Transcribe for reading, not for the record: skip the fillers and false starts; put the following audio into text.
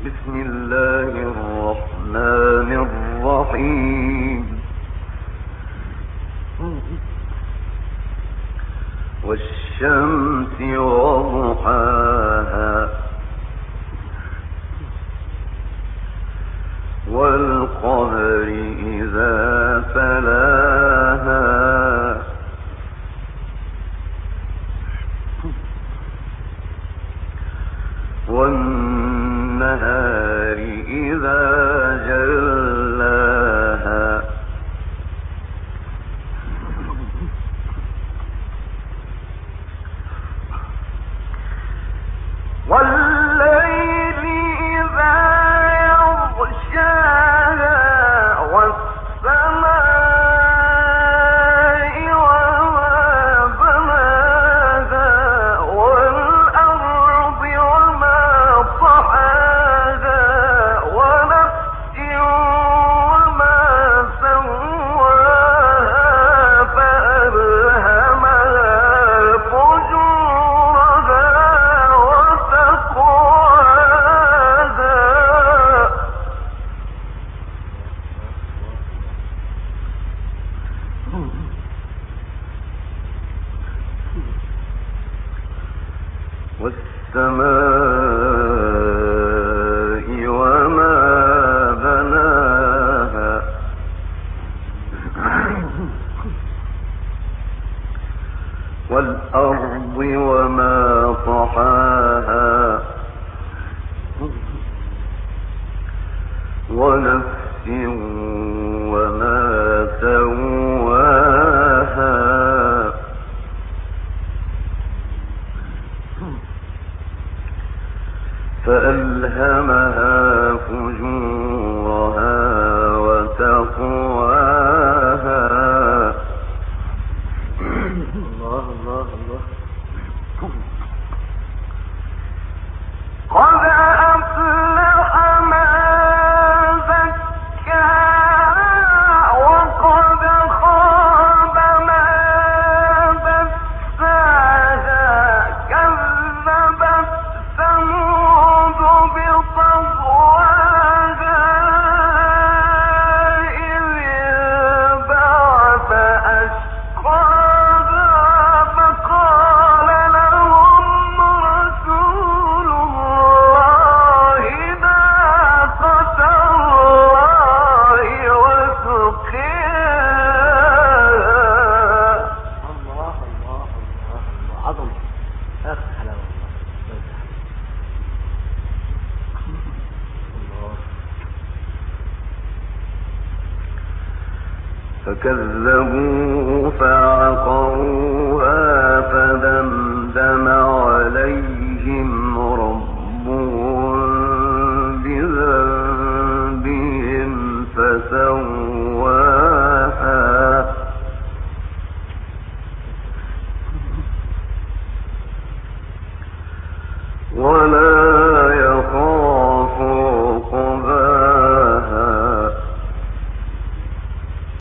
بسم الله الرحمن الرحيم. والشمس وضحاها والقمر إذا تلاها والنهار إذا جلاها والليل إذا يغشاها والسماء وما بناها والأرض وما طحاها ونفس وما سواها فألهمها فجورها وتقواها والسماء وما بناها والأرض وما طحاها ونفس وما سواها فألهمها فجورها وتقواها. الله الله الله. قد أفلح من زكاها وقد خاب من دساها كذبت ثمود بطغواها إذ انبعث أشقاها فقال لهم رسول الله ناقة الله وسقياها. الله الله الله الله عظم آخر حلاوة الله. فكذبوا فعقروها فدمدم عليهم ربهم بذنبهم فسواها ولا